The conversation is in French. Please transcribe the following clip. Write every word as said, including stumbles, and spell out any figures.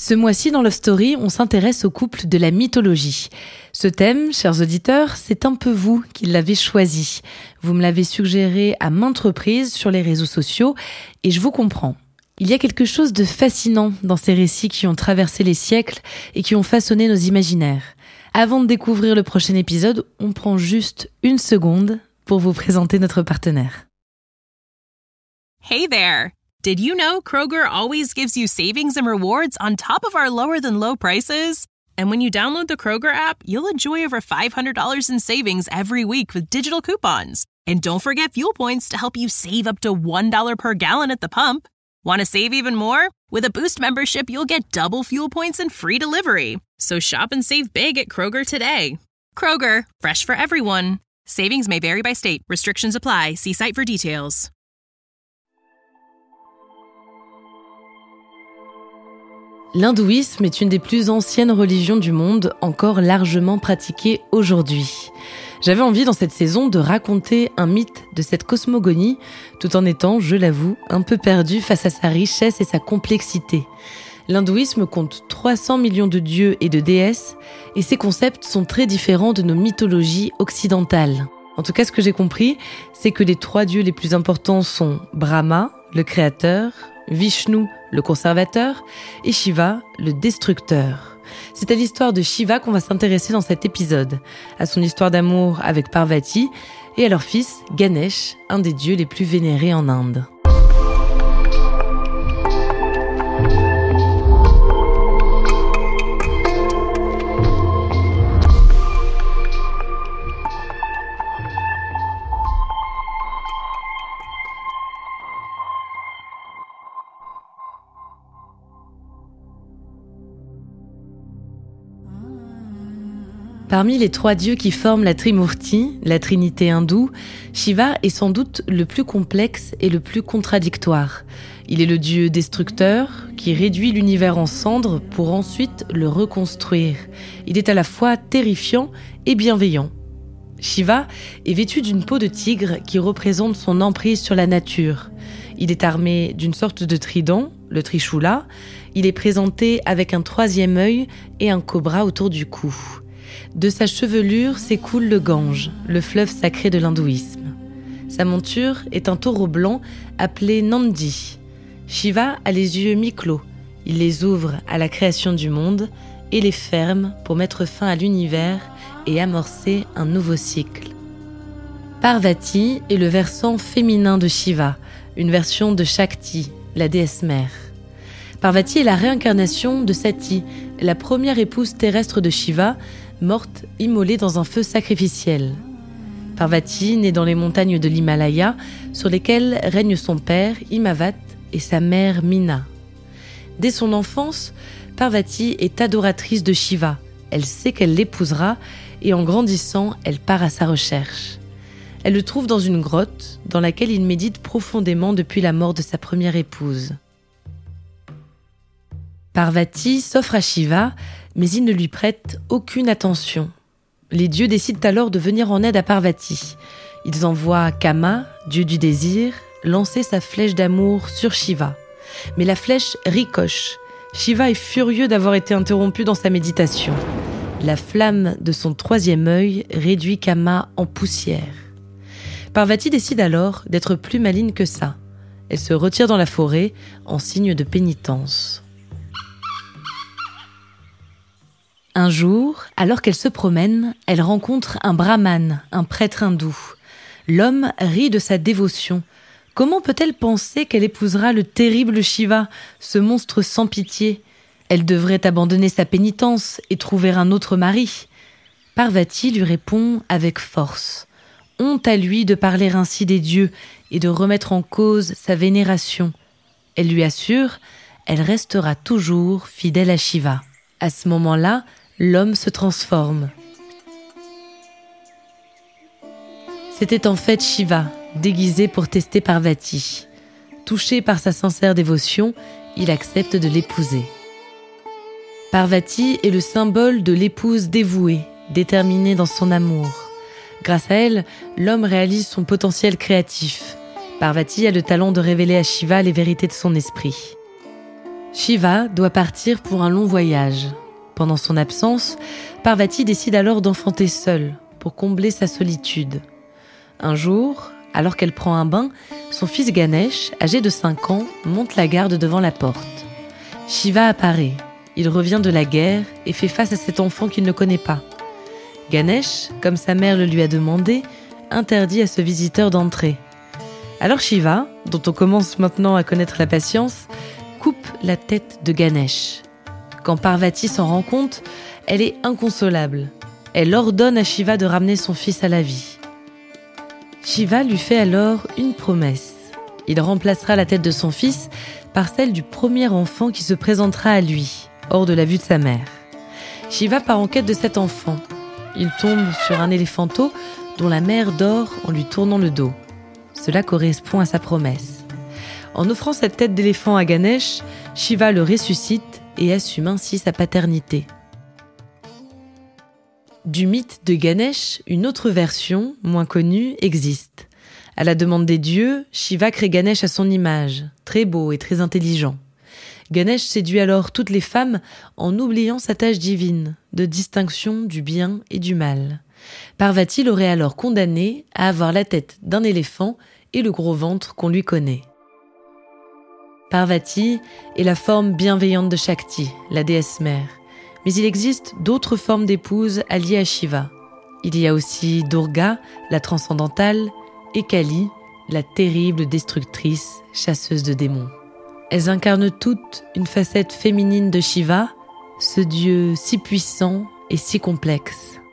Ce mois-ci, dans Love Story, on s'intéresse au couple de la mythologie. Ce thème, chers auditeurs, c'est un peu vous qui l'avez choisi. Vous me l'avez suggéré à maintes reprises sur les réseaux sociaux et je vous comprends. Il y a quelque chose de fascinant dans ces récits qui ont traversé les siècles et qui ont façonné nos imaginaires. Avant de découvrir le prochain épisode, on prend juste une seconde pour vous présenter notre partenaire. Hey there! Did you know Kroger always gives you savings and rewards on top of our lower-than-low prices? And when you download the Kroger app, you'll enjoy over five hundred dollars in savings every week with digital coupons. And don't forget fuel points to help you save up to one dollar per gallon at the pump. Want to save even more? With a Boost membership, you'll get double fuel points and free delivery. So shop and save big at Kroger today. Kroger, fresh for everyone. Savings may vary by state. Restrictions apply. See site for details. L'hindouisme est une des plus anciennes religions du monde, encore largement pratiquée aujourd'hui. J'avais envie dans cette saison de raconter un mythe de cette cosmogonie, tout en étant, je l'avoue, un peu perdu face à sa richesse et sa complexité. L'hindouisme compte trois cents millions de dieux et de déesses, et ces concepts sont très différents de nos mythologies occidentales. En tout cas, ce que j'ai compris, c'est que les trois dieux les plus importants sont Brahma, le créateur, Vishnu, le conservateur, et Shiva, le destructeur. C'est à l'histoire de Shiva qu'on va s'intéresser dans cet épisode, à son histoire d'amour avec Parvati et à leur fils Ganesh, un des dieux les plus vénérés en Inde. Parmi les trois dieux qui forment la Trimurti, la trinité hindoue, Shiva est sans doute le plus complexe et le plus contradictoire. Il est le dieu destructeur qui réduit l'univers en cendres pour ensuite le reconstruire. Il est à la fois terrifiant et bienveillant. Shiva est vêtu d'une peau de tigre qui représente son emprise sur la nature. Il est armé d'une sorte de trident, le Trishula. Il est présenté avec un troisième œil et un cobra autour du cou. De sa chevelure s'écoule le Gange, le fleuve sacré de l'hindouisme. Sa monture est un taureau blanc appelé Nandi. Shiva a les yeux mi-clos. Il les ouvre à la création du monde et les ferme pour mettre fin à l'univers et amorcer un nouveau cycle. Parvati est le versant féminin de Shiva, une version de Shakti, la déesse mère. Parvati est la réincarnation de Sati, la première épouse terrestre de Shiva, morte immolée dans un feu sacrificiel. Parvati naît dans les montagnes de l'Himalaya, sur lesquelles règnent son père, Himavat, et sa mère, Mina. Dès son enfance, Parvati est adoratrice de Shiva. Elle sait qu'elle l'épousera, et en grandissant, elle part à sa recherche. Elle le trouve dans une grotte, dans laquelle il médite profondément depuis la mort de sa première épouse. Parvati s'offre à Shiva, mais il ne lui prête aucune attention. Les dieux décident alors de venir en aide à Parvati. Ils envoient Kama, dieu du désir, lancer sa flèche d'amour sur Shiva. Mais la flèche ricoche. Shiva est furieux d'avoir été interrompu dans sa méditation. La flamme de son troisième œil réduit Kama en poussière. Parvati décide alors d'être plus maligne que ça. Elle se retire dans la forêt en signe de pénitence. Un jour, alors qu'elle se promène, elle rencontre un brahmane, un prêtre hindou. L'homme rit de sa dévotion. Comment peut-elle penser qu'elle épousera le terrible Shiva, ce monstre sans pitié ? Elle devrait abandonner sa pénitence et trouver un autre mari. Parvati lui répond avec force. Honte à lui de parler ainsi des dieux et de remettre en cause sa vénération. Elle lui assure, elle restera toujours fidèle à Shiva. À ce moment-là, l'homme se transforme. C'était en fait Shiva, déguisé pour tester Parvati. Touché par sa sincère dévotion, il accepte de l'épouser. Parvati est le symbole de l'épouse dévouée, déterminée dans son amour. Grâce à elle, l'homme réalise son potentiel créatif. Parvati a le talent de révéler à Shiva les vérités de son esprit. Shiva doit partir pour un long voyage. Pendant son absence, Parvati décide alors d'enfanter seule pour combler sa solitude. Un jour, alors qu'elle prend un bain, son fils Ganesh, âgé de cinq ans, monte la garde devant la porte. Shiva apparaît. Il revient de la guerre et fait face à cet enfant qu'il ne connaît pas. Ganesh, comme sa mère le lui a demandé, interdit à ce visiteur d'entrer. Alors Shiva, dont on commence maintenant à connaître la patience, coupe la tête de Ganesh. Quand Parvati s'en rend compte, elle est inconsolable. Elle ordonne à Shiva de ramener son fils à la vie. Shiva lui fait alors une promesse. Il remplacera la tête de son fils par celle du premier enfant qui se présentera à lui, hors de la vue de sa mère. Shiva part en quête de cet enfant. Il tombe sur un éléphanteau dont la mère dort en lui tournant le dos. Cela correspond à sa promesse. En offrant cette tête d'éléphant à Ganesh, Shiva le ressuscite et assume ainsi sa paternité. Du mythe de Ganesh, une autre version, moins connue, existe. À la demande des dieux, Shiva crée Ganesh à son image, très beau et très intelligent. Ganesh séduit alors toutes les femmes en oubliant sa tâche divine, de distinction du bien et du mal. Parvati l'aurait alors condamné à avoir la tête d'un éléphant et le gros ventre qu'on lui connaît. Parvati est la forme bienveillante de Shakti, la déesse mère. Mais il existe d'autres formes d'épouses alliées à Shiva. Il y a aussi Durga, la transcendantale, et Kali, la terrible destructrice, chasseuse de démons. Elles incarnent toutes une facette féminine de Shiva, ce dieu si puissant et si complexe.